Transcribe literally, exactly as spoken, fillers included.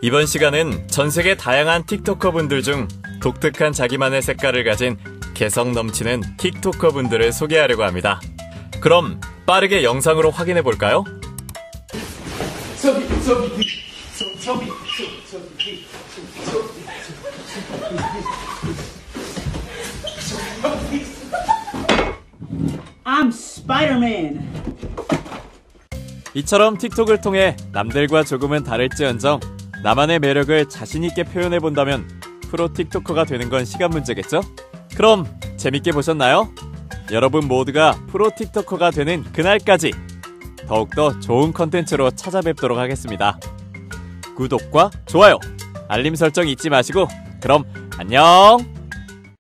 이번 시간은 전 세계 다양한 틱토커 분들 중 독특한 자기만의 색깔을 가진 개성 넘치는 틱토커 분들을 소개하려고 합니다. 그럼 빠르게 영상으로 확인해 볼까요? I'm Spider-Man. 이처럼 틱톡을 통해 남들과 조금은 다를지언정 나만의 매력을 자신있게 표현해본다면 프로 틱토커가 되는 건 시간 문제겠죠? 그럼 재밌게 보셨나요? 여러분 모두가 프로 틱토커가 되는 그날까지 더욱더 좋은 컨텐츠로 찾아뵙도록 하겠습니다. 구독과 좋아요, 알림 설정 잊지 마시고 그럼 안녕!